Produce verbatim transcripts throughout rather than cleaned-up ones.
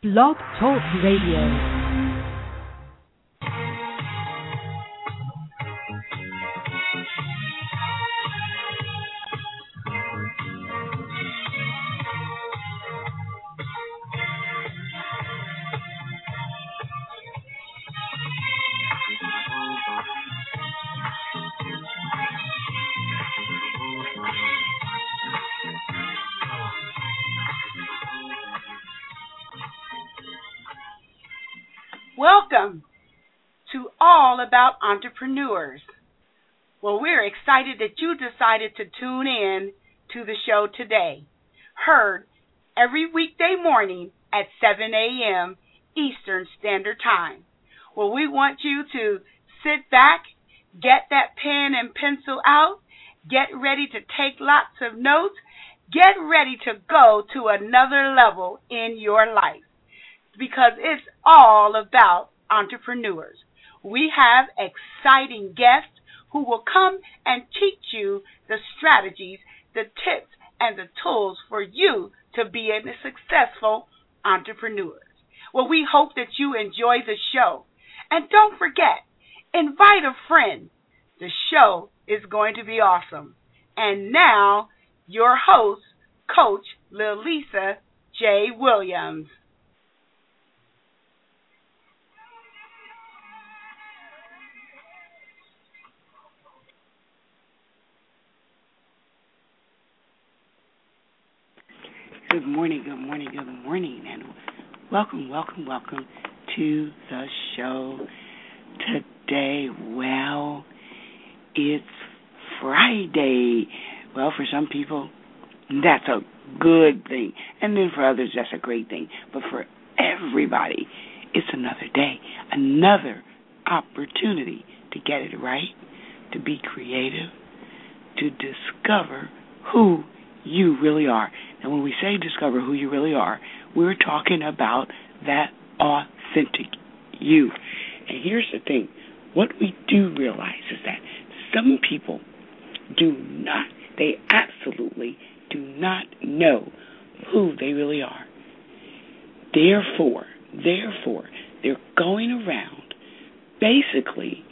Blog Talk Radio. Welcome to All About Entrepreneurs. Well, we're excited that you decided to tune in to the show today. Heard every weekday morning at seven a.m. Eastern Standard Time. Well, we want you to sit back, get that pen and pencil out, get ready to take lots of notes, get ready to go to another level in your life, because it's all about entrepreneurs. We have exciting guests who will come and teach you the strategies, the tips, and the tools for you to be a successful entrepreneur. Well, we hope that you enjoy the show. And don't forget, invite a friend. The show is going to be awesome. And now, your host, Coach Lilisa J. Williams. Good morning, good morning, good morning, and welcome, welcome, welcome to the show today. Well, it's Friday. Well, for some people, that's a good thing, and then for others, that's a great thing. But for everybody, it's another day, another opportunity to get it right, to be creative, to discover who you really are. And when we say discover who you really are, we're talking about that authentic you. And here's the thing. What we do realize is that some people do not, they absolutely do not know who they really are. Therefore, therefore, they're going around basically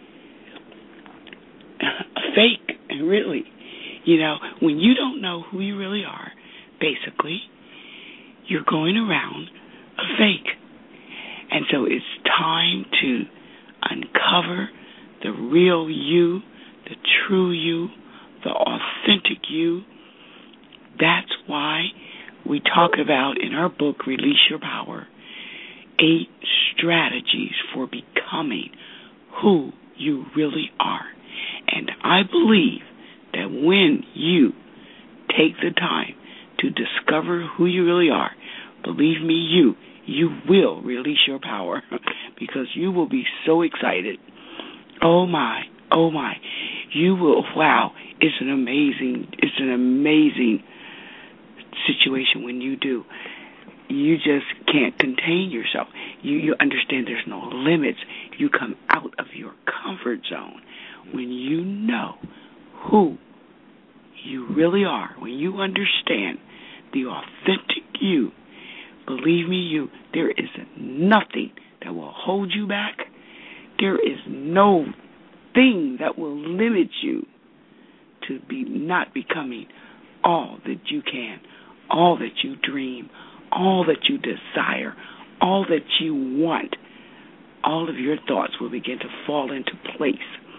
a fake, really. You know, when you don't know who you really are, basically, you're going around a fake. And so it's time to uncover the real you, the true you, the authentic you. That's why we talk about in our book, Release Your Power, eight strategies for becoming who you really are. And I believe that when you take the time to discover who you really are, believe me, you, you will release your power because you will be so excited. Oh my, oh my, you will, wow, it's an amazing, it's an amazing situation when you do. You just can't contain yourself. You, you understand there's no limits. You come out of your comfort zone when you know who you really are, when you understand the authentic you. Believe me, you, there is nothing that will hold you back. There is no thing that will limit you to be not becoming all that you can, all that you dream, all that you desire, all that you want. All of your thoughts will begin to fall into place.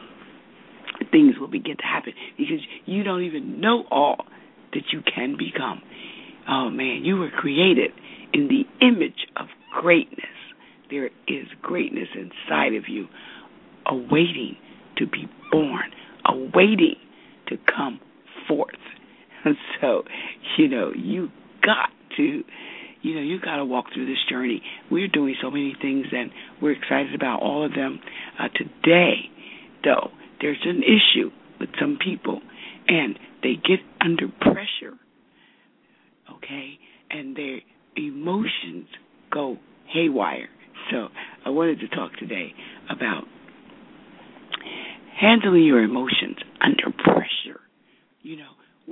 Things will begin to happen because you don't even know all that you can become. Oh, man, you were created in the image of greatness. There is greatness inside of you, awaiting to be born, awaiting to come forth. And so, you know, you got to, you know, you got to walk through this journey. We're doing so many things, and we're excited about all of them. Uh, today, though, there's an issue with some people, and they get under pressure, okay, and their emotions go haywire. So I wanted to talk today about handling your emotions under pressure. You know, we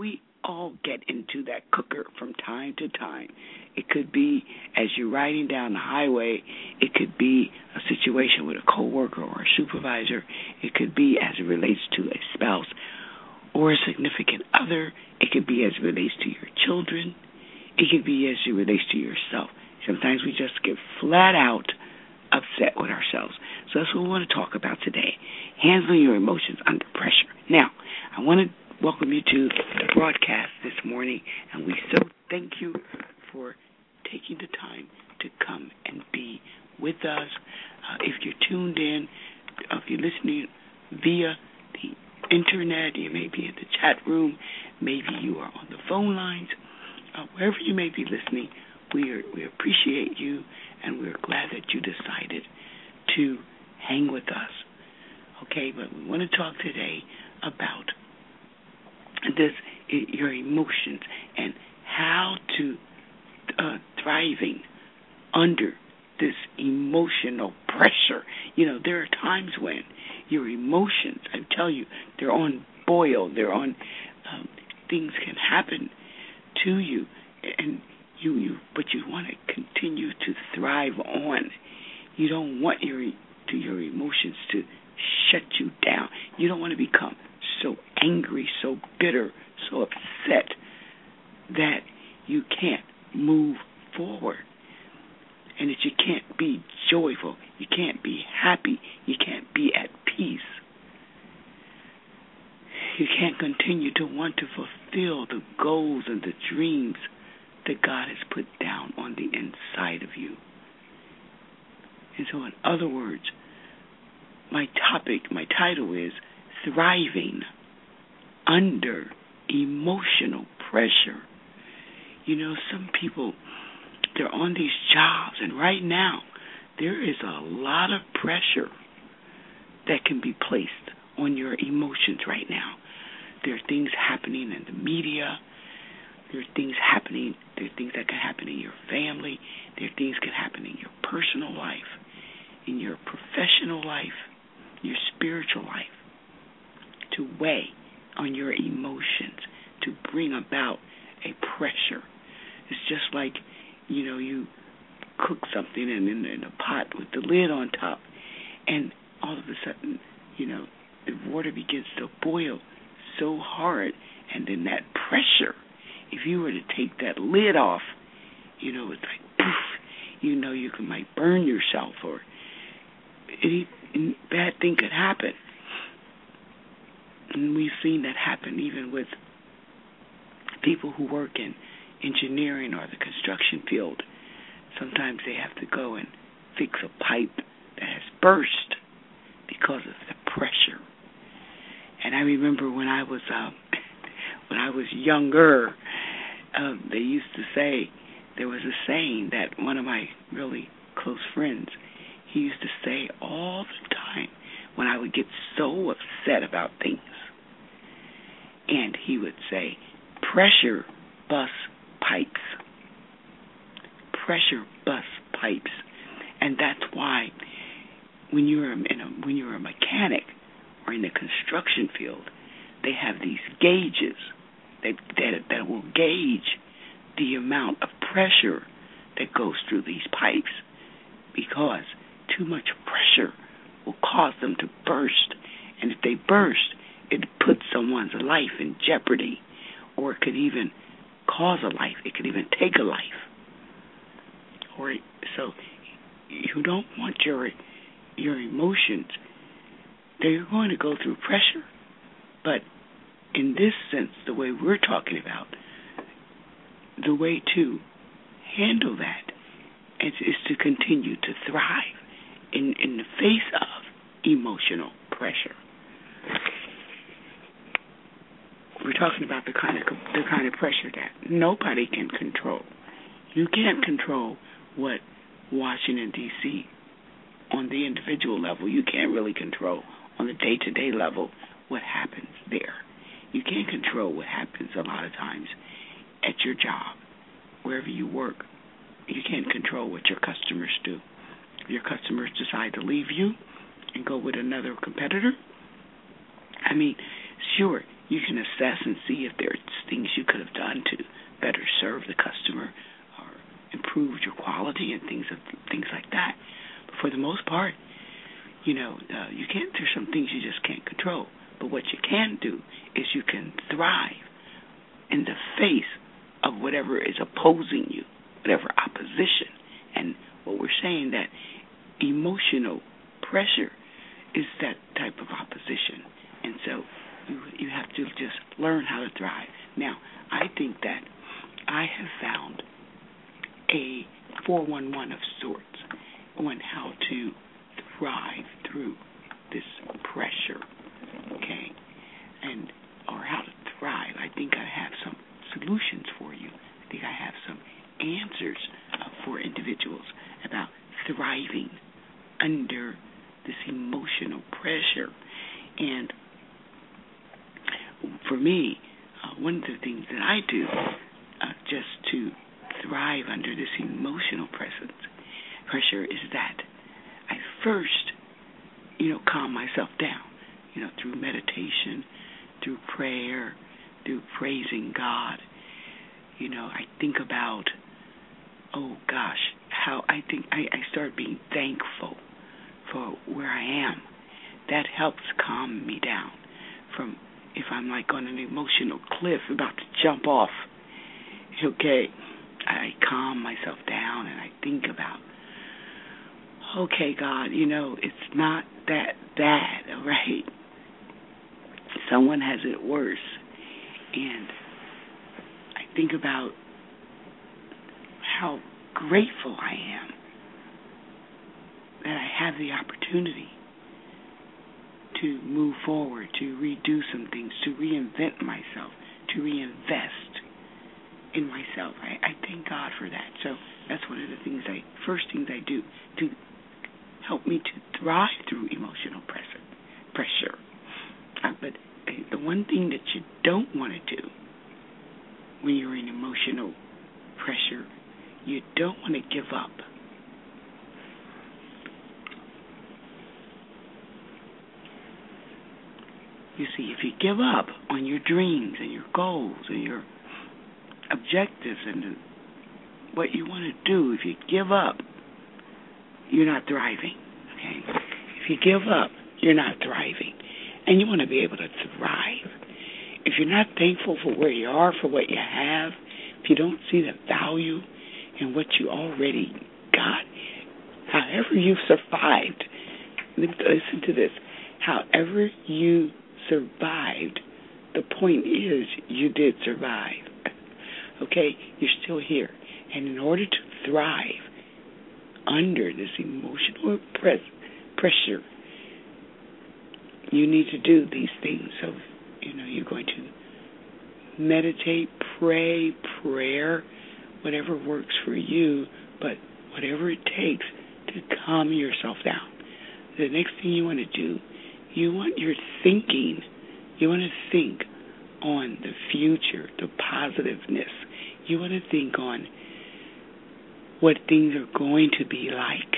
all get into that cooker from time to time. It could be as you're riding down the highway. It could be a situation with a coworker or a supervisor. It could be as it relates to a spouse or a significant other. It could be as it relates to your children. It could be as it relates to yourself. Sometimes we just get flat out upset with ourselves. So that's what we want to talk about today, handling your emotions under pressure. Now, I want to welcome you to the broadcast this morning, and we so thank you for taking the time to come and be with us. Uh, if you're tuned in, uh, if you're listening via the internet, you may be in the chat room, maybe you are on the phone lines, uh, wherever you may be listening, we are, we appreciate you, and we're glad that you decided to hang with us. Okay, but we want to talk today about this, your emotions, and how to uh, thriving under this emotional pressure. You know, there are times when your emotions, I tell you, they're on boil, they're on, um, things can happen to you, and you, you, but you want to continue to thrive on. You don't want your to your emotions to shut you down. You don't want to become so angry, so bitter, so upset that you can't move forward, and that you can't be joyful, you can't be happy, you can't be at peace. You can't continue to want to fulfill the goals and the dreams that God has put down on the inside of you. And so, in other words, my topic, my title is Thriving Under Emotional Pressure. You know, some people, they're on these jobs, and right now, there is a lot of pressure that can be placed on your emotions right now. There are things happening in the media. There are things happening, there are things that can happen in your family. There are things that can happen in your personal life, in your professional life, your spiritual life, to weigh on your emotions, to bring about a pressure. It's just like, you know, you cook something in, in, in a pot with the lid on top, and all of a sudden, you know, the water begins to boil so hard, and then that pressure, if you were to take that lid off, you know, it's like, poof, you know, you can, might burn yourself, or any, any bad thing could happen. And we've seen that happen even with people who work in engineering or the construction field. Sometimes they have to go and fix a pipe that has burst because of the pressure. And I remember when I was uh, when I was younger, uh, they used to say, there was a saying that one of my really close friends, he used to say all the time when I would get so upset about things. And he would say, pressure busts pipes. Pressure busts pipes. And that's why when you're in a, when you're a mechanic or in the construction field, they have these gauges that, that, that will gauge the amount of pressure that goes through these pipes, because too much pressure will cause them to burst. And if they burst, it puts someone's life in jeopardy, or it could even cause a life. It could even take a life. Or so you don't want your your emotions. They're going to go through pressure, but in this sense, the way we're talking about, the way to handle that is, is to continue to thrive in, in the face of emotional pressure. We're talking about the kind of the kind of pressure that nobody can control. You can't control what Washington, D C on the individual level. You can't really control on the day-to-day level what happens there. You can't control what happens a lot of times at your job, wherever you work. You can't control what your customers do. If your customers decide to leave you and go with another competitor, I mean, sure, you can assess and see if there's things you could have done to better serve the customer or improve your quality and things of things like that. But for the most part, you know, uh, you can't. There's some things you just can't control. But what you can do is you can thrive in the face of whatever is opposing you, whatever opposition. And what we're saying that emotional pressure is that type of opposition. And so you, you have to just learn how to thrive. Now, I think that I have found a four one one of sorts on how to thrive through this pressure, okay, and or how to thrive. I think I have some solutions for you. I think I have some answers uh, for individuals about thriving under this emotional pressure. And for me, uh, one of the things that I do uh, just to thrive under this emotional presence, pressure is that I first, you know, calm myself down, you know, through meditation, through prayer, through praising God. You know, I think about, oh gosh, how I think I, I start being thankful for where I am. That helps calm me down from if I'm like on an emotional cliff about to jump off. Okay, I calm myself down and I think about, okay, God, you know, it's not that bad, all right? Someone has it worse. And I think about how grateful I am that I have the opportunity to move forward, to redo some things, to reinvent myself, to reinvest in myself. I, I thank God for that. So that's one of the things I, first things I do to help me to thrive through emotional pressure. pressure. Uh, but the one thing that you don't want to do when you're in emotional pressure, you don't want to give up. You see, if you give up on your dreams and your goals and your objectives and what you want to do, if you give up, you're not thriving, okay? If you give up, you're not thriving. And you want to be able to thrive. If you're not thankful for where you are, for what you have, if you don't see the value in what you already got, however you've survived, listen to this, however you survived, the point is you did survive. Okay? You're still here. And in order to thrive under this emotional press, pressure, you need to do these things. So, you know, you're going to meditate, pray, prayer, whatever works for you, but whatever it takes to calm yourself down. The next thing you want to do, you want your thinking, you want to think on the future, the positiveness. You want to think on what things are going to be like.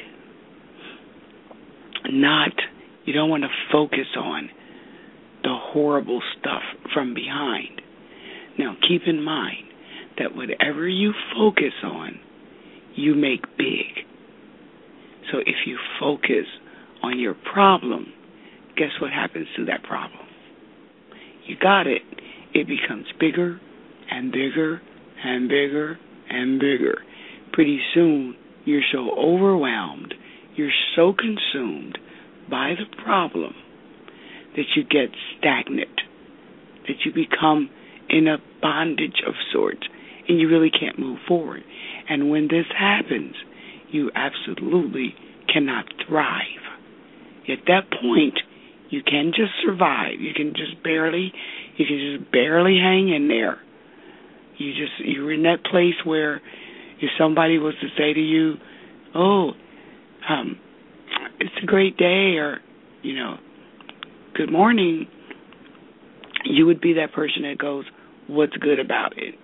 Not, you don't want to focus on the horrible stuff from behind. Now, keep in mind that whatever you focus on, you make big. So if you focus on your problem, guess what happens to that problem? You got it. It becomes bigger and bigger and bigger and bigger. Pretty soon, you're so overwhelmed, you're so consumed by the problem that you get stagnant, that you become in a bondage of sorts, and you really can't move forward. And when this happens, you absolutely cannot thrive. At that point, you can just survive. You can just barely, you can just barely hang in there. You just, you're in that place where if somebody was to say to you, oh, um, it's a great day, or, you know, good morning, you would be that person that goes, what's good about it?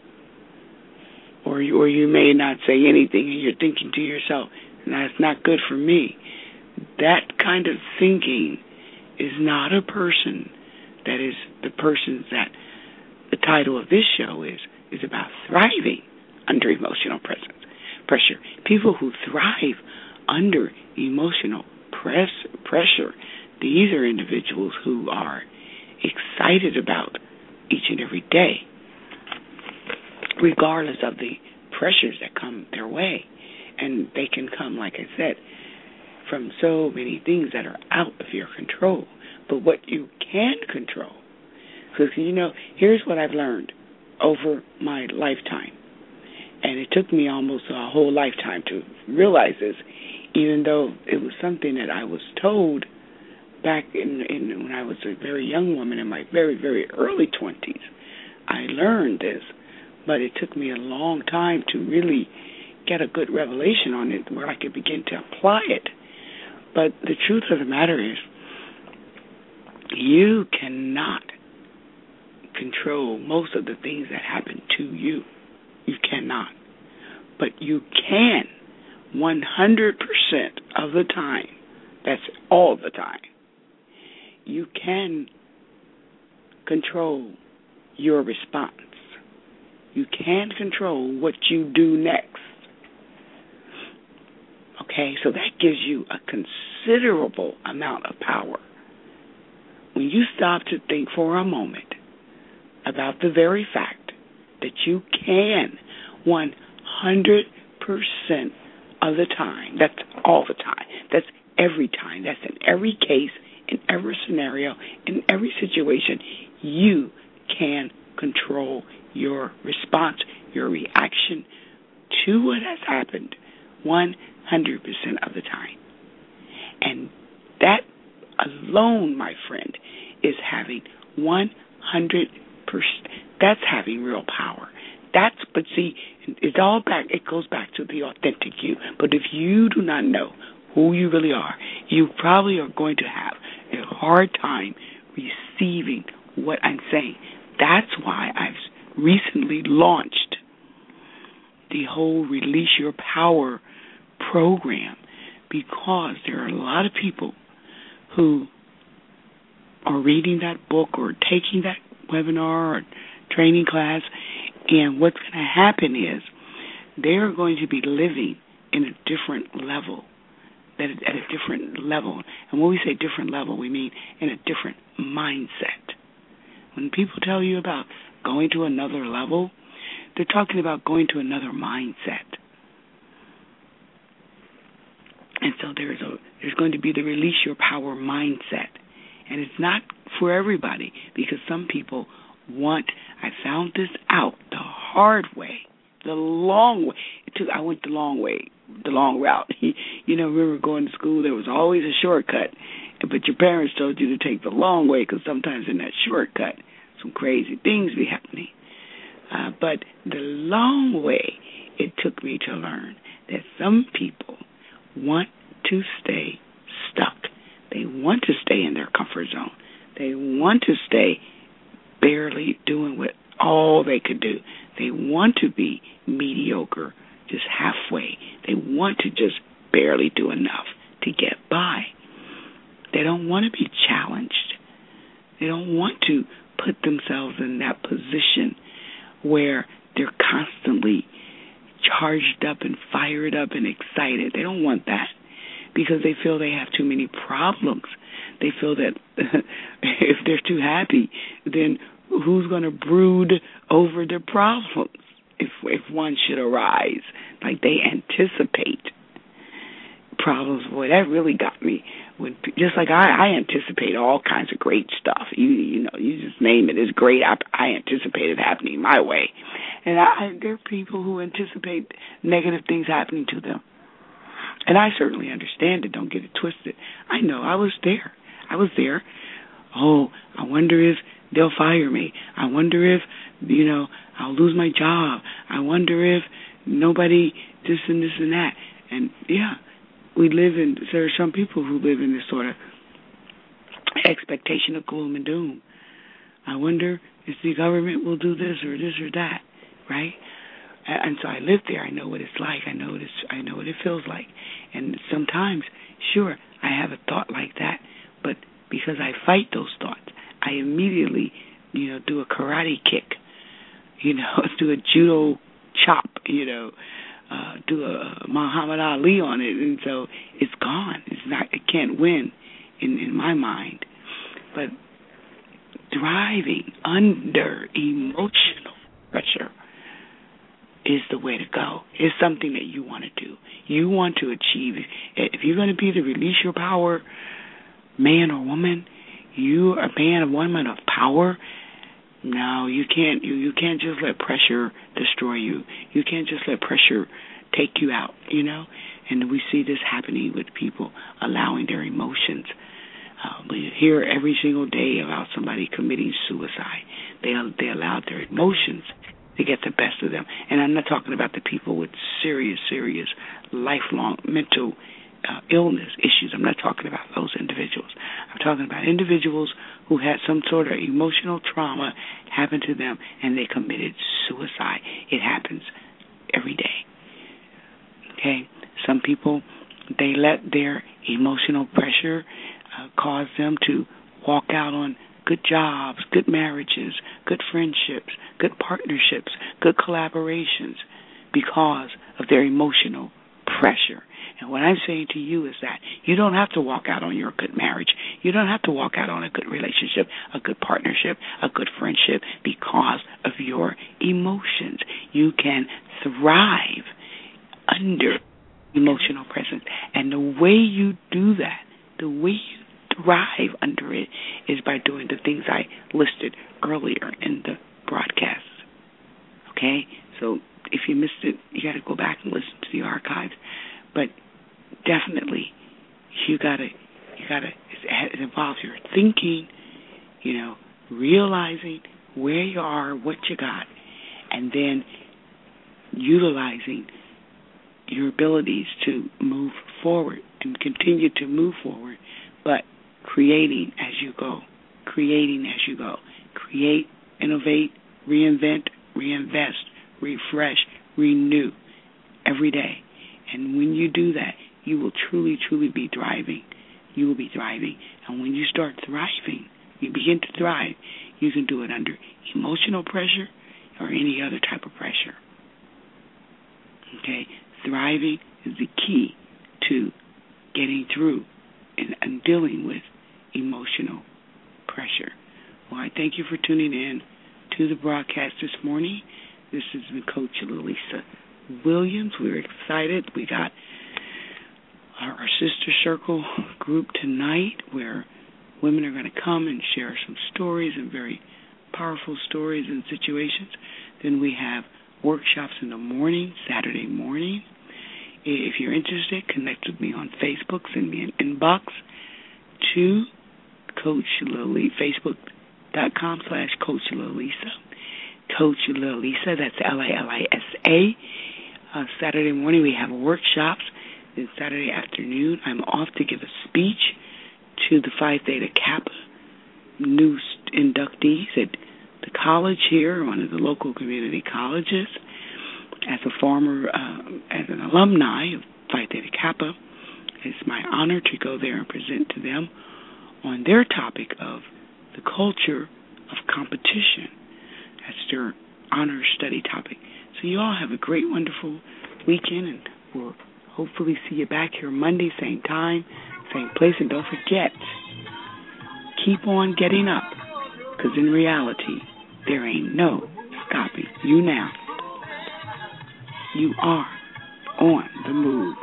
Or you, or you may not say anything, and you're thinking to yourself, that's not good for me. That kind of thinking is not a person that is the persons that the title of this show is, is about thriving under emotional presence, pressure. People who thrive under emotional press, pressure, these are individuals who are excited about each and every day, regardless of the pressures that come their way. And they can come, like I said, from so many things that are out of your control. But what you can control, because, you know, here's what I've learned over my lifetime. And it took me almost a whole lifetime to realize this, even though it was something that I was told back in, in when I was a very young woman in my very, very early twenties. I learned this, but it took me a long time to really get a good revelation on it where I could begin to apply it. But the truth of the matter is, you cannot control most of the things that happen to you. You cannot. But you can one hundred percent of the time. That's all the time. You can control your response. You can control what you do next. Okay, so that gives you a considerable amount of power. When you stop to think for a moment about the very fact that you can one hundred percent of the time, that's all the time, that's every time, that's in every case, in every scenario, in every situation, you can control your response, your reaction to what has happened one hundred percent of the time. And that alone, my friend, is having one hundred percent. That's having real power. That's, but see, it's all back, it goes back to the authentic you. But if you do not know who you really are, you probably are going to have a hard time receiving what I'm saying. That's why I've recently launched the whole Release Your Power program, because there are a lot of people who are reading that book or taking that webinar or training class, and what's going to happen is they're going to be living in a different level, that at a different level. And when we say different level, we mean in a different mindset. When people tell you about going to another level, they're talking about going to another mindset. And so there's a there's going to be the Release Your Power mindset. And it's not for everybody, because some people want, I found this out the hard way, the long way. It took, I went the long way, the long route. You know, remember going to school, there was always a shortcut, but your parents told you to take the long way, because sometimes in that shortcut, some crazy things be happening. Uh, but the long way, it took me to learn that some people want to stay stuck. They want to stay in their comfort zone. They want to stay barely doing what all they could do. They want to be mediocre, just halfway. They want to just barely do enough to get by. They don't want to be challenged. They don't want to put themselves in that position where they're constantly charged up and fired up and excited. They don't want that, because they feel they have too many problems. They feel that if they're too happy, then who's going to brood over their problems if if one should arise? Like, they anticipate problems. Boy, that really got me. When, just like I, I anticipate all kinds of great stuff. You you know, you just name it. It's great. I, I anticipate it happening my way. And I, there are people who anticipate negative things happening to them. And I certainly understand it. Don't get it twisted. I know. I was there. I was there. Oh, I wonder if they'll fire me. I wonder if, you know, I'll lose my job. I wonder if nobody this and this and that. And, yeah, we live in, there are some people who live in this sort of expectation of gloom and doom. I wonder if the government will do this or this or that, right? And so I live there. I know what it's like. I know what it's, I know what it feels like. And sometimes, sure, I have a thought like that, but because I fight those thoughts, I immediately, you know, do a karate kick, you know, do a judo chop, you know, uh, do a Muhammad Ali on it, and so it's gone. It's not. It can't win in, in my mind. But thriving under emotional pressure is the way to go. It's something that you want to do. You want to achieve. If you're going to be the release your power man or woman, you are a man or woman of power. No, you can't. You, you can't just let pressure destroy you. You can't just let pressure take you out, you know. And we see this happening with people allowing their emotions. Uh, we hear every single day about somebody committing suicide. They they allowed their emotions to get the best of them. And I'm not talking about the people with serious, serious, lifelong mental uh, illness issues. I'm not talking about those individuals. I'm talking about individuals who had some sort of emotional trauma happen to them and they committed suicide. It happens every day. Okay? Some people, they let their emotional pressure uh, cause them to walk out on good jobs, good marriages, good friendships, good partnerships, good collaborations because of their emotional pressure. And what I'm saying to you is that you don't have to walk out on your good marriage. You don't have to walk out on a good relationship, a good partnership, a good friendship because of your emotions. You can thrive under emotional presence. And the way you do that, the way you thrive under it is by doing the things I listed earlier in the broadcast. Okay? So if you missed it, you got to go back and listen to the archives. But definitely, you got to, you got to, it involves your thinking, you know, realizing where you are, what you got, and then utilizing your abilities to move forward and continue to move forward, but creating as you go, creating as you go. Create, innovate, reinvent, reinvest, refresh, renew every day. And when you do that, you will truly, truly be thriving. You will be thriving. And when you start thriving, you begin to thrive, you can do it under emotional pressure or any other type of pressure. Okay? Thriving is the key to getting through and, and dealing with emotional pressure. Well, I thank you for tuning in to the broadcast this morning. This is Coach Lalisa Williams. We're excited. We got our, our Sister Circle group tonight where women are going to come and share some stories and very powerful stories and situations. Then we have workshops in the morning, Saturday morning. If you're interested, connect with me on Facebook. Send me an inbox to Coach Lalisa, Facebook.com slash Coach Lalisa. Coach Lalisa, that's L A L I S A. Uh, Saturday morning we have workshops. Then Saturday afternoon I'm off to give a speech to the Phi Theta Kappa new inductees at the college here, one of the local community colleges. As a former, uh, as an alumni of Phi Theta Kappa, it's my honor to go there and present to them on their topic of the culture of competition. That's their honor study topic. So you all have a great, wonderful weekend, and we'll hopefully see you back here Monday, same time, same place. And don't forget, keep on getting up, because in reality, there ain't no stopping you now. You are on the move.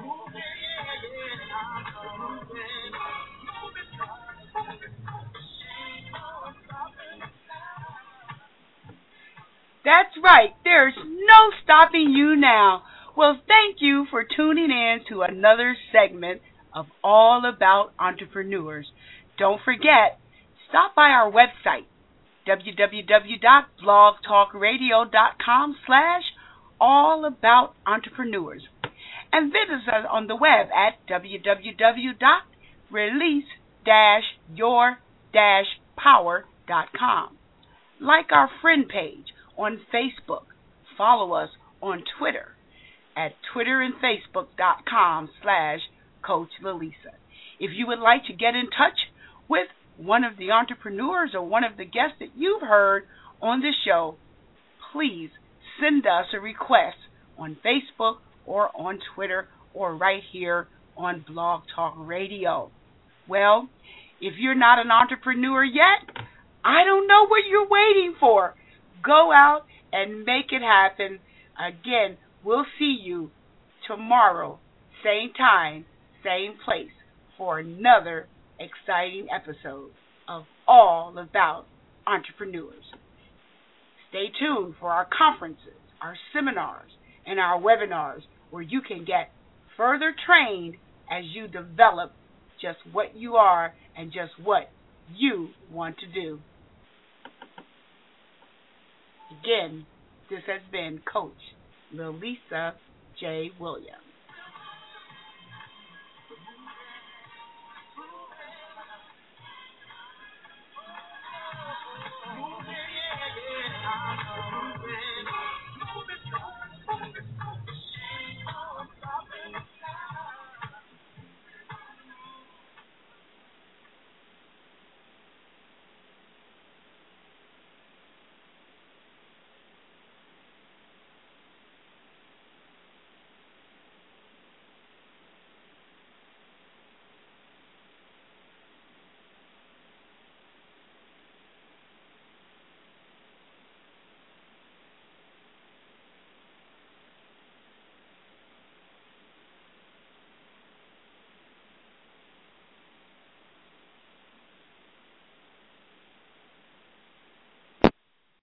That's right. There's no stopping you now. Well, thank you for tuning in to another segment of All About Entrepreneurs. Don't forget, stop by our website, www.blogtalkradio.com slash all about entrepreneurs, and visit us on the web at www dot release dash your dash power dot com. Like our friend page on Facebook. Follow us on Twitter at twitter and facebook.com slash Coach Lalisa. If you would like to get in touch with one of the entrepreneurs or one of the guests that you've heard on this show, please send us a request on Facebook or on Twitter or right here on Blog Talk Radio. Well, if you're not an entrepreneur yet, I don't know what you're waiting for. Go out and make it happen. Again, we'll see you tomorrow, same time, same place, for another exciting episode of All About Entrepreneurs. Stay tuned for our conferences, our seminars, and our webinars where you can get further trained as you develop just what you are and just what you want to do. Again, this has been Coach Lilisa J. Williams.